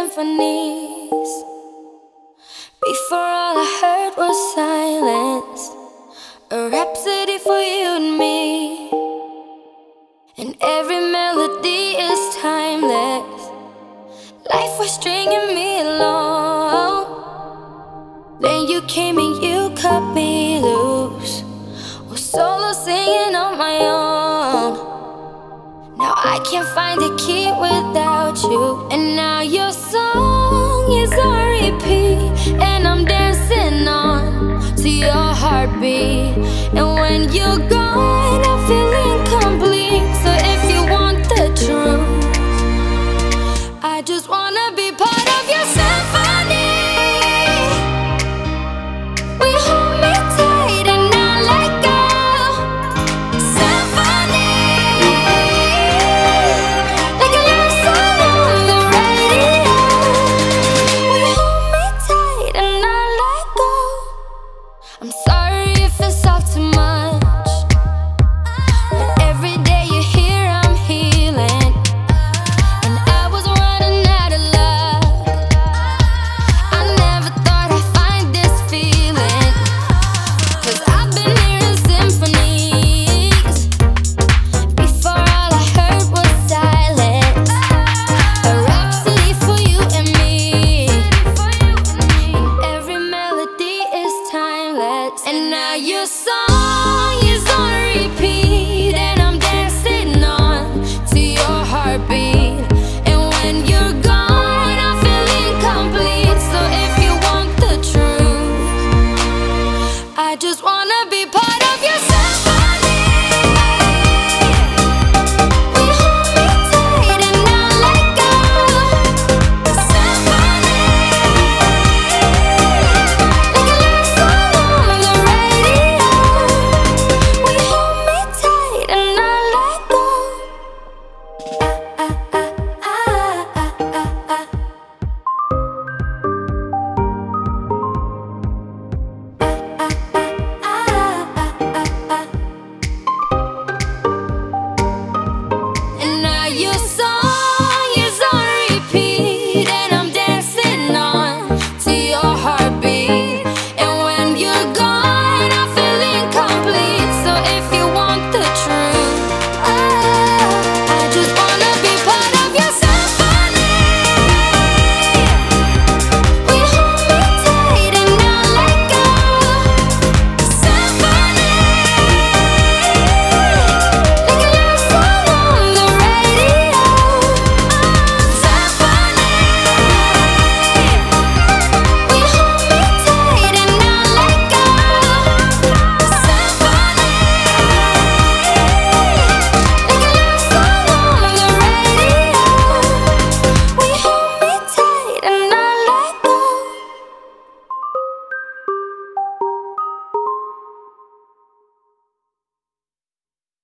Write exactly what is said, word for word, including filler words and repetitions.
symphonies. Before all I heard was silence, a rhapsody for you and me. And every melody is timeless. Life was stringing me along. Then you came and you cut me loose, was solo singing on my own. Now I can't find the key without you. And now your song is on repeat, and I'm dancing on to your heartbeat. And when you're gone, I feel incomplete. So if you want the truth, I just wanna be part of your symphony. We hold me tight and not let go. Symphony, like a love song on the radio. We hold me tight and not let go. I'm sorry if it's all too much, but every day you're here I'm healing. And I was running out of luck. I never thought I'd find this feeling, 'cause I've been hearing symphonies. Before all I heard was silence, a rhapsody for you and me. And every melody is timeless. And now your song is on repeat, and I'm dancing on to your heartbeat. And when you're gone, I feel incomplete. So if you want the truth, I just wanna be part of your